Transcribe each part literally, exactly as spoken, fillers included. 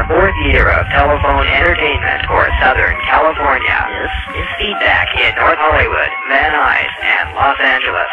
fourth year of telephone entertainment for Southern California. This is Feedback in North Hollywood, Van Nuys, and Los Angeles.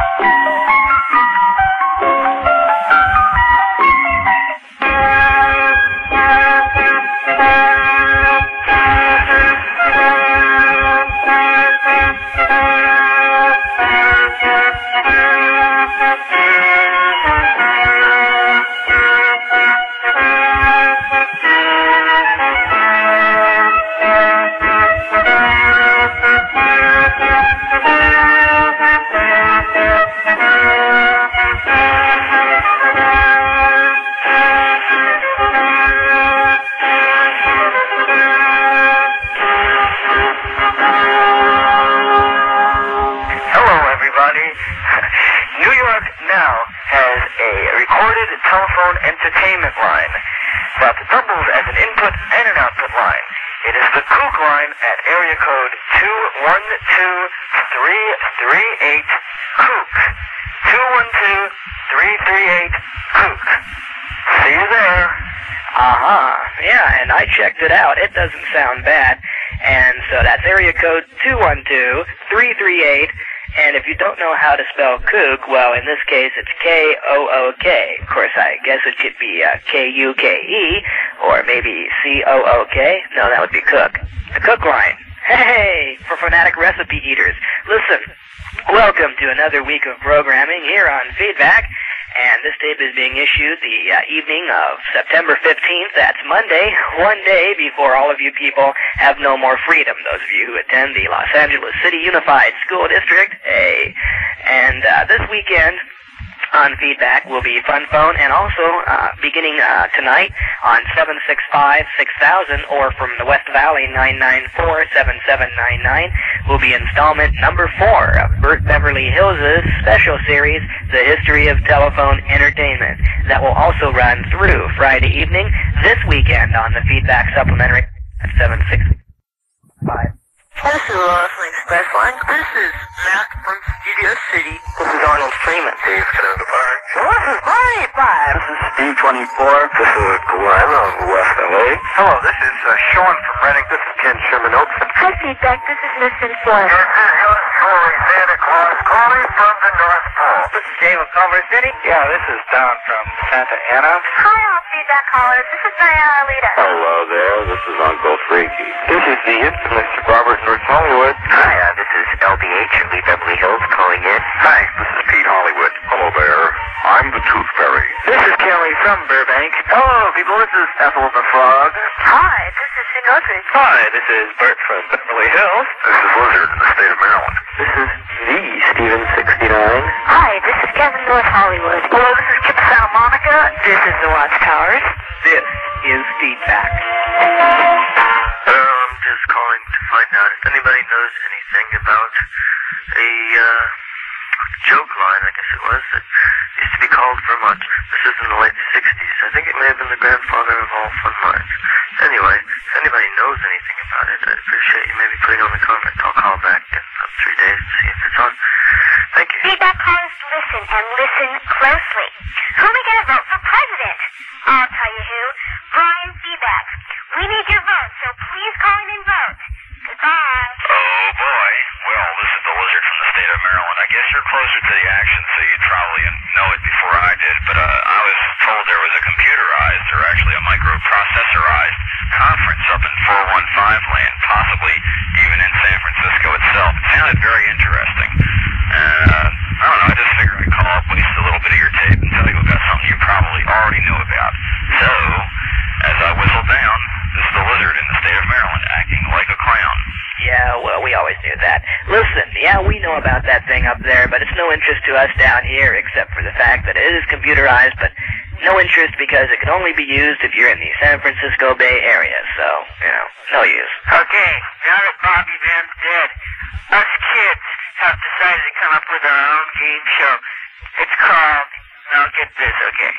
Entertainment line that doubles as an input and an output line. It is the Kook line at area code two one two, three three eight, Kook. two one two, three three eight, Kook. See you there. Uh-huh. Yeah, and I checked it out. It doesn't sound bad. And so that's area code two one two, three three eight. And if you don't know how to spell kook, well, in this case, it's K O O K. Of course, I guess it could be uh, K U K E, or maybe C O O K. No, that would be cook. The Kook line. Hey, for fanatic recipe eaters. Listen, welcome to another week of programming here on Feedback. And this tape is being issued the uh, evening of September fifteenth. That's Monday, one day before all of you people have no more freedom. Those of you who attend the Los Angeles City Unified School District. Hey. And uh, this weekend on Feedback will be Fun Phone, and also uh, beginning uh, tonight on seven six five, six thousand, or from the West Valley, nine nine four, seven seven nine nine, will be installment number four of Burt Beverly Hills' special series, The History of Telephone Entertainment. That will also run through Friday evening this weekend on the Feedback Supplementary at seven six five. This is Lost Express Line. This is Matt from Studio City. This is Arnold Freeman. Dave Canada Park. This is Barney Five. This is Steve twenty-four. This is Glenn of West L A. Hello, this is uh, Sean from Reading. This is Ken Sherman Oaks. Hi, Feedback. This is Miss Inflora. This is yours truly, Santa Claus, calling from the North Pole. This is Dave of Culver City. Yeah, this is Don from Santa Ana. Hi, all Feedback callers. This is Diana Alita. Hello there. This is Uncle Freaky. This is the infamous Robert North Hollywood. Hi, uh, this is L B H in Lee Beverly Hills calling in. Hi, this is Pete Hollywood. Hello there. I'm the Tooth Fairy. This is Kelly from Burbank. Hello, people. This is Ethel the Frog. Hi, this is Shinotri. Hi, this is Bert from Beverly Hills. This is Lizard in the state of Maryland. This is the Steven sixty-nine. Hi, this is Kevin North Hollywood. Hello, this is Kip Santa Monica. This is the Watchtowers. This is Feedback. Uh, I'm just calling to find out if anybody knows anything about a, uh, joke line, I guess it was, that used to be called Vermont. This is in the late sixties. I think it may have been the grandfather of all fun lines. Anyway, if anybody knows anything about it, I'd appreciate you maybe putting on the comment. I'll call back in about three days to see if it's on. Thank you. Feedback callers, listen and listen closely. Who are we going to vote for president? I'll tell you who. Brian Feedback. We need your vote, so please call in and vote. Goodbye. Oh, boy. Well, this is the Lizard from the state of Maryland. I guess you're closer to the action, so you'd probably know it before I did. But uh, I was told there was a computerized, or actually a microprocessorized, conference up in four one five land, possibly even in San Francisco itself. It sounded very interesting. Uh, I don't know, I just figured I'd call up, waste a little bit of your tape, and tell you about something you probably already knew about. So, as I whistle down, this is the Lizard in the state of Maryland, acting like a clown. Yeah, well, we always knew that. Listen, yeah, we know about that thing up there, but it's no interest to us down here, except for the fact that it is computerized, but no interest because it can only be used if you're in the San Francisco Bay Area, so, you know, no use. Okay, now that Bobby Van's dead, us kids have decided to come up with our own game show. It's called, now get this, okay.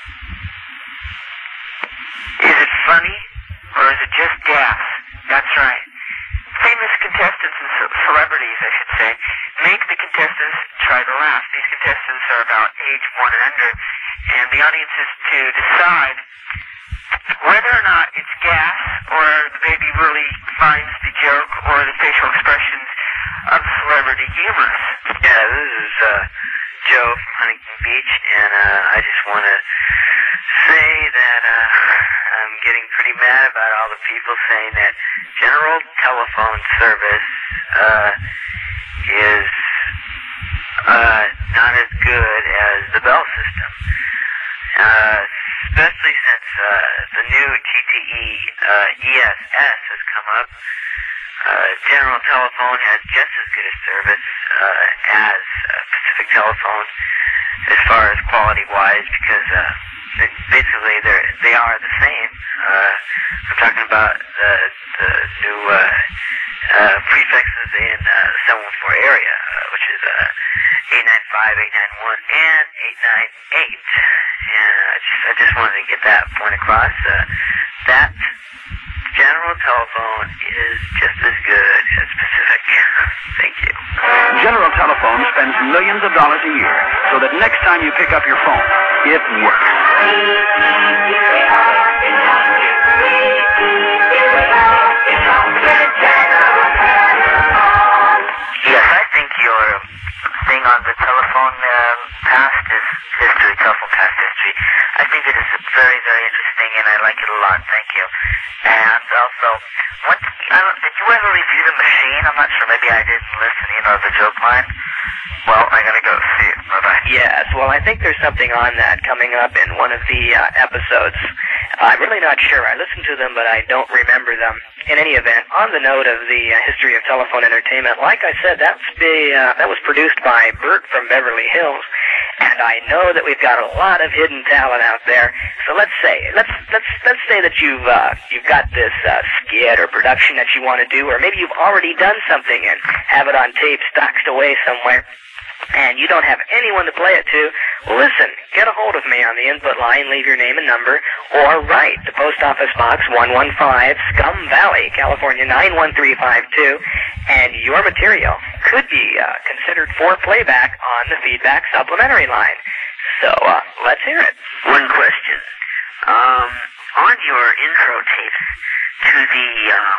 Is it funny, or is it just gas? That's right. Famous contestants and ce- celebrities, I should say, make the contestants try to laugh. These contestants are about age one and under, and the audience is to decide whether or not not it's gas, or the baby really finds the joke, or the facial expressions of the celebrity humorous. Yeah, this is uh, Joe from Huntington Beach, and uh, I just want to say that uh, I'm getting pretty mad about all the people saying that general telephone service uh, is uh, not as good as the Bell system. Uh, especially since uh, the new T T E uh, E S S has come up. Uh, General Telephone has just as good a service uh, as uh, Pacific Telephone as far as quality-wise, because uh, basically they're, they are the same. Uh, I'm talking about the, the new uh, uh, prefixes in uh, the seven one four area, uh, which is uh, eight nine five, eight nine one, and eight nine eight. And I just, I just wanted to get that point across. Uh, that General Telephone is just as good as Pacific. Thank you. General Telephone spends millions of dollars a year so that next time you pick up your phone, it works. Yes, I think your thing on the telephone um, past is history, telephone past history. I think it is very, very interesting, and I like it a lot. Thank you. And also, what, I don't, did you ever review the machine? I'm not sure. Maybe I didn't listen. You know, the joke line. Well, I gotta go. See you. Bye bye. Yes, well, I think there's something on that coming up in one of the uh, episodes. I'm really not sure. I listened to them, but I don't remember them. In any event, on the note of the uh, history of telephone entertainment, like I said, that's be, uh, that was produced by Bert from Beverly Hills, and I know that we've got a lot of hidden talent out there. So let's say, let's let's let's say that you've uh, you've got this uh, skit or production that you want to do, or maybe you've already done something and have it on tape stocked away somewhere, and you don't have anyone to play it to. Well, listen, get a hold of me on the input line, leave your name and number, or write to Post Office Box one one five, Scum Valley, California nine one three five two, and your material could be uh, considered for playback on the feedback supplementary line. So, uh, let's hear it. One question. Um, on your intro tapes to the, uh,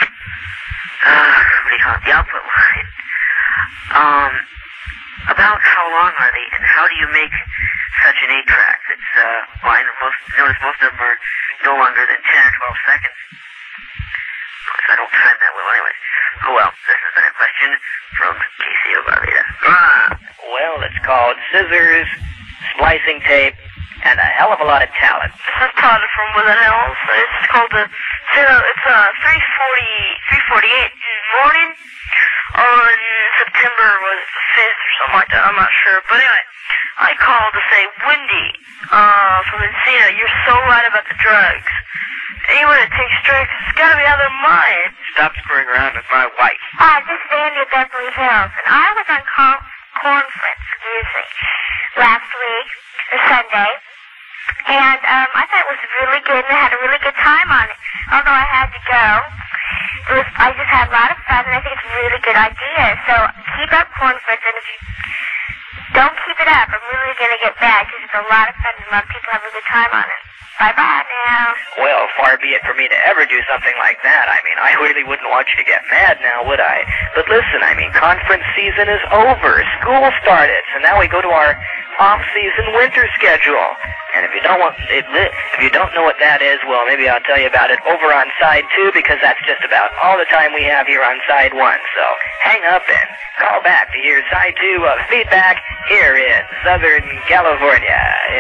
uh, what do you call it, the output line, um, about how long are they, and how do you make such an eight track that's, uh, well, I most, notice most of them are no longer than ten or twelve seconds. Notice I don't time that well anyway. Oh well, this has been a question from Casey Ovalita. Ah! Well, it's called scissors, splicing tape, and a hell of a lot of talent. This is Todd from Within Hills. It's called the, it's uh, three forty, three forty-eight in the morning on September, was it the fifth or something like that, I'm not sure. But anyway, I called to say, Wendy, uh, from Encino, you're so right about the drugs. Anyone that takes drugs has got to be out of their mind. Stop screwing around with my wife. Hi, this is Andy at Beverly Hills, and I was on con- conference, excuse me, last week, or Sunday, and um, I thought it was really good, and I had a really good time on it. Although I had to go, it was, I just had a lot of fun, and I think it's a really good idea. So keep up conference, and if you don't keep it up, I'm really going to get mad, because it's a lot of fun, and a lot of people have a good time on it. Bye-bye now. Well, far be it for me to ever do something like that. I mean, I really wouldn't want you to get mad now, would I? But listen, I mean, conference season is over. School started, so now we go to our off-season winter schedule. And if you don't want, if, if you don't know what that is, well, maybe I'll tell you about it over on side two, because that's just about all the time we have here on side one. So hang up and call back to hear side two of Feedback here in Southern California.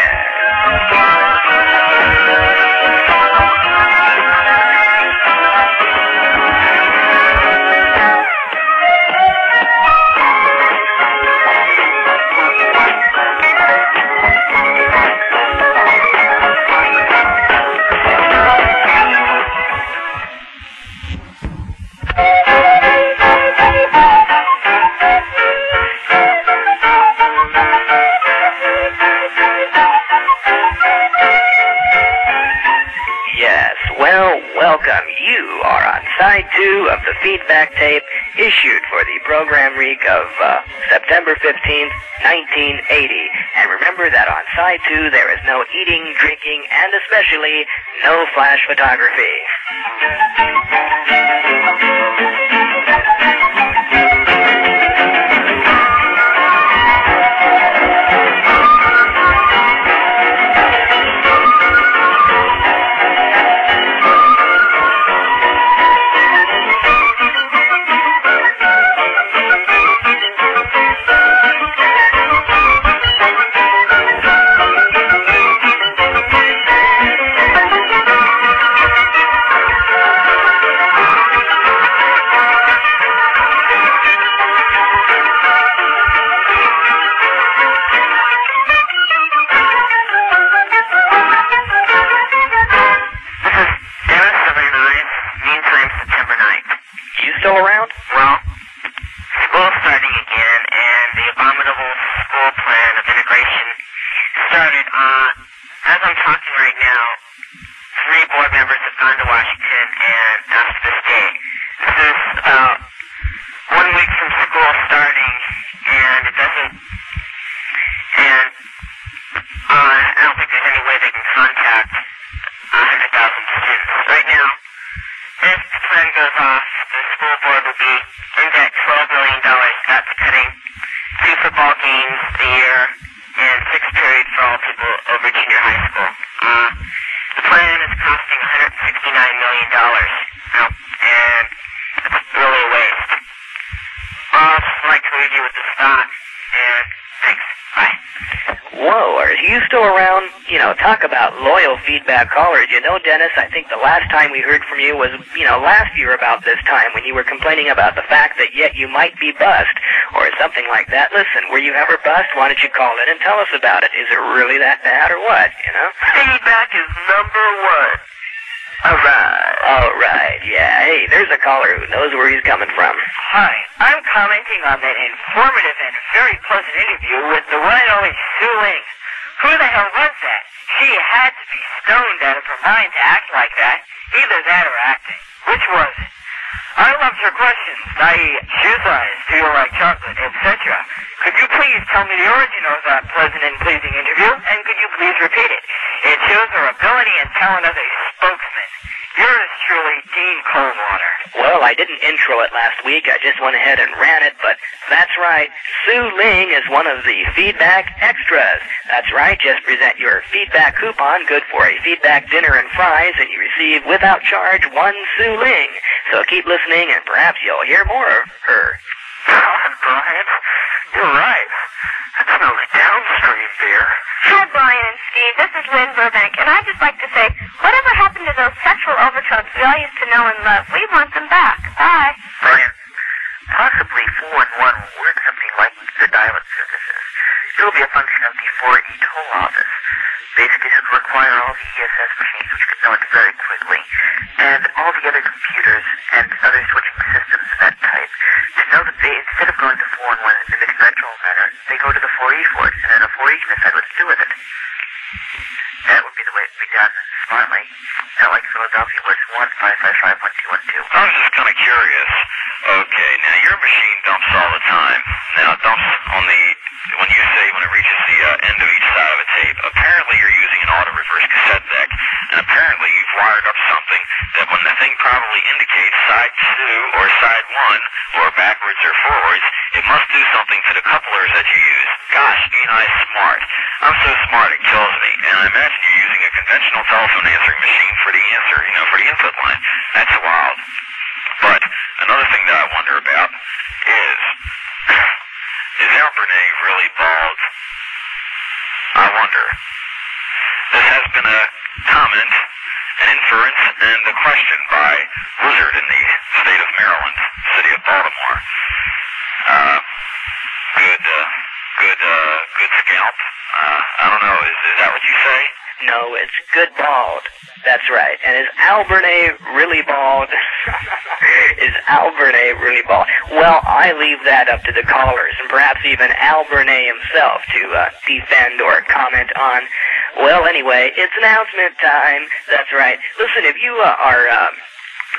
Yeah. welcome. You are on side two of the feedback tape issued for the program week of uh, September fifteenth, nineteen eighty. And remember that on side two there is no eating, drinking, and especially no flash photography. Still around? Well, school's starting again, and the abominable school plan of integration started. Uh, as I'm talking right now, three board members have gone to Washington and asked to stay. This is about one week from school starting, and it doesn't, and uh, I don't think there's any way they can contact one hundred thousand students. Right now, if the plan goes off, the school board will be in debt twelve million dollars. That's cutting two football games a year and six periods for all people over junior high school. Uh, the plan is costing one hundred sixty-nine million dollars. Now, and it's really a waste. I'll just like to leave you with this thought, and thanks. Bye. Whoa, are you still around? You know, talk about loyal feedback callers. You know, Dennis, I think the last time we heard from you was, you know, last year about this time when you were complaining about the fact that yet you might be bust or something like that. Listen, were you ever bust? Why don't you call in and tell us about it? Is it really that bad or what, you know? Feedback is number one. All right, all right, yeah. Hey, there's a caller who knows where he's coming from. Hi, I'm commenting on that informative and very pleasant interview with the one and only Sue Ling. Who the hell was that? She had to be stoned out of her mind to act like that. Either that or acting. Which was it? I loved her questions, that is, shoe size, do you like chocolate, et cetera. Could you please tell me the origin of that pleasant and pleasing interview, and could you please repeat it? It shows her ability and talent as a spokesman. Yours truly, Dean Coldwater. Well, I didn't intro it last week. I just went ahead and ran it, but that's right. Sue Ling is one of the feedback extras. That's right. Just present your feedback coupon, good for a feedback dinner and fries, and you receive without charge one Sue Ling. So keep listening, and perhaps you'll hear more of her. God, Brian, you're right. That smells downstream beer. Hi, Brian and Steve. This is Lynn Burbank, and I'd just like to say, whatever happened to those sexual overtones we all used to know and love? We want them back. Bye. Brian, possibly four in one will work something like the dialect synthesis. It'll be a function of the four E toll office. Basically, it would require all the E S S machines, which could know it very quickly, and all the other computers and other switching systems of that type to know that they, instead of going to four in one in the conventional manner, they go to the four E force, and then the four E can decide what to do with it. That would be the way it would be done smartly. Not like Philadelphia, where it's one five five five one two one two. I was just kind of curious. Okay, now your machine dumps all the time. Now it dumps on the, when you say when it reaches the uh, end of each side of a tape, apparently you're using an auto-reverse cassette deck, and apparently you've wired up something that when the thing probably indicates side two or side one, or backwards or forwards, it must do something to the couplers that you use. Gosh, ain't I smart. I'm so smart it kills me, and I imagine you're using a conventional telephone answering machine for the answer, you know, for the input line. That's wild. But another thing that I wonder about is, is Albernay really bald? I wonder. This has been a comment, an inference, and a question by Wizard in the state of Maryland, city of Baltimore. Uh, good, uh, good, uh, good scalp. Uh, I don't know, is, is that what you say? No, it's good bald. That's right. And is Albernay really bald? Is Albernay really bald? Well, I leave that up to the callers, and perhaps even Albernay himself to uh, defend or comment on. Well, anyway, it's announcement time. That's right. Listen, if you uh, are uh,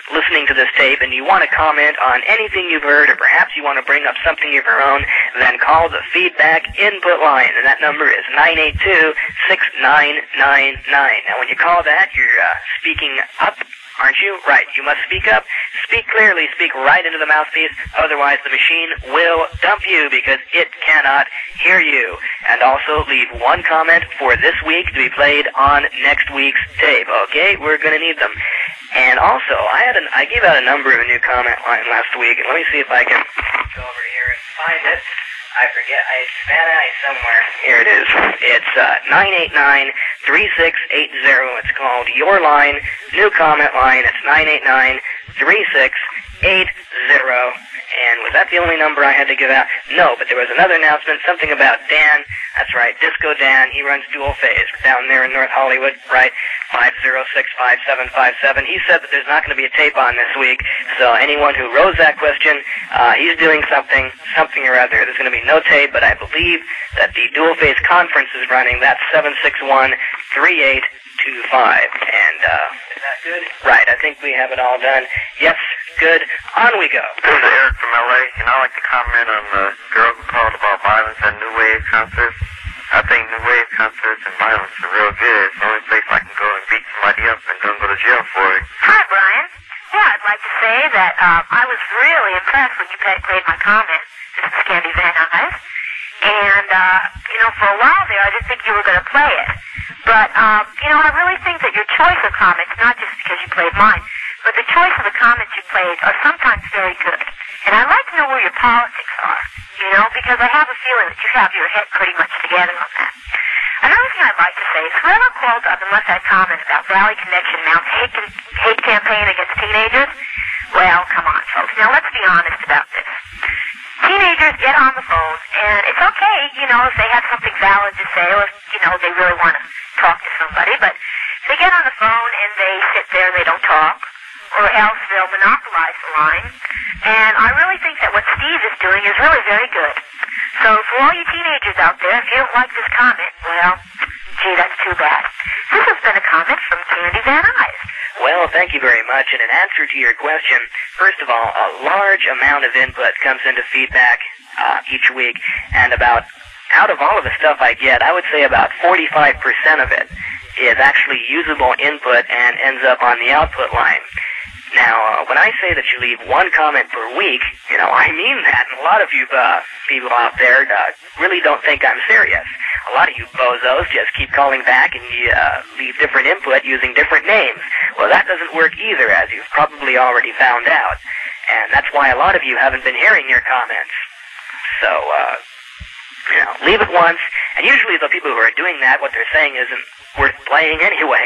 listening to this tape and you want to comment on anything you've heard, or perhaps you want to bring up something of your own, then call the feedback input line, and that number is nine eight two, six nine nine nine. Now, when you call that, you're uh, speaking up, aren't you? Right. You must speak up, speak clearly, speak right into the mouthpiece, otherwise the machine will dump you because it cannot hear you. And also leave one comment for this week to be played on next week's tape. Okay? We're going to need them. And also, I had an, I gave out a number of a new comment line last week, and let me see if I can go over here and find it. I forget. I span out somewhere. Here it is. It's uh, nine eight nine, three six eight zero. It's called Your Line, new comment line. It's nine eight nine, three six eight zero. And was that the only number I had to give out? No, but there was another announcement, something about Dan. That's right, Disco Dan. He runs Dual Phase down there in North Hollywood, right? five zero six five seven five seven. He said that there's not going to be a tape on this week, so anyone who rose that question, uh, he's doing something, something or other. There's going to be no tape, but I believe that the Dual Phase Conference is running. That's seven six one, three eight two five. And, uh, is that good? Right, I think we have it all done. Yes, good. On we go. This is Eric from L A, and I'd like to comment on the girl who called about violence at New Wave concerts. I think New Wave concerts and violence are real good. It's the only place I can go and beat somebody up and don't go to jail for it. Hi, Brian. Yeah, I'd like to say that um, I was really impressed when you played my comment. This is Candy Van Nuys. And, uh, you know, for a while there, I didn't think you were going to play it. But, um, you know, I really think that your choice of comments, not just because you played mine, but the choice of the comments you played are sometimes very good. And I'd like to know where your politics are, you know, because I have a feeling that you have your head pretty much together on that. Another thing I'd like to say is whoever called up and left that comment about Valley Connection mounts hate, hate campaign against teenagers, well, come on, folks. Now, let's be honest about this. Teenagers get on the phone, and it's okay, you know, if they have something valid to say, or if, you know, they really want to talk to somebody, but they get on the phone and they sit there and they don't talk, or else they'll monopolize the line. And I really think that what Steve is doing is really very good. So for all you teenagers out there, if you don't like this comment, well, gee, that's too bad. This has been a comment from Candy Van Nuys. Well, thank you very much. And in answer to your question, first of all, a large amount of input comes into feedback uh, each week, and about, out of all of the stuff I get, I would say about forty-five percent of it is actually usable input and ends up on the output line. Now, uh, when I say that you leave one comment per week, you know, I mean that. And a lot of you uh, people out there uh, really don't think I'm serious. A lot of you bozos just keep calling back and you uh, leave different input using different names. Well, that doesn't work either, as you've probably already found out. And that's why a lot of you haven't been hearing your comments. So, uh, you know, leave it once. And usually the people who are doing that, what they're saying isn't worth playing anyway.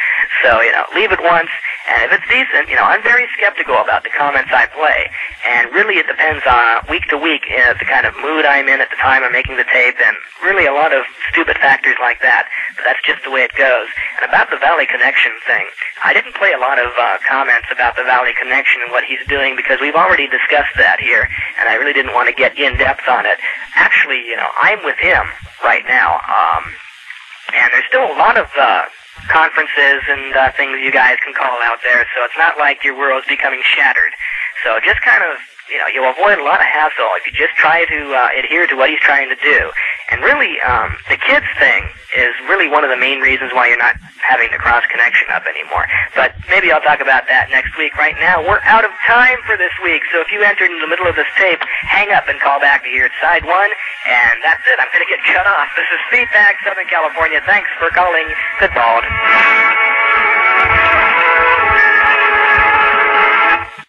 So, you know, leave it once. And if it's decent, you know, I'm very skeptical about the comments I play. And really it depends on week to week uh, the kind of mood I'm in at the time I'm making the tape, and really a lot of stupid factors like that. But that's just the way it goes. And about the Valley Connection thing, I didn't play a lot of uh, comments about the Valley Connection and what he's doing because we've already discussed that here, and I really didn't want to get in-depth on it. Actually, you know, I'm with him right now. Um, and there's still a lot of uh, conferences and uh, things you guys can call out there, so it's not like your world's becoming shattered. So just kind of, you know, you'll avoid a lot of hassle if you just try to uh, adhere to what he's trying to do. And really, um, the kids thing is really one of the main reasons why you're not having the cross connection up anymore. But maybe I'll talk about that next week. Right now, we're out of time for this week, so if you entered in the middle of this tape, hang up and call back to hear it side one, and that's it. I'm going to get cut off. This is Feedback, Southern California. Thanks for calling Goodbald.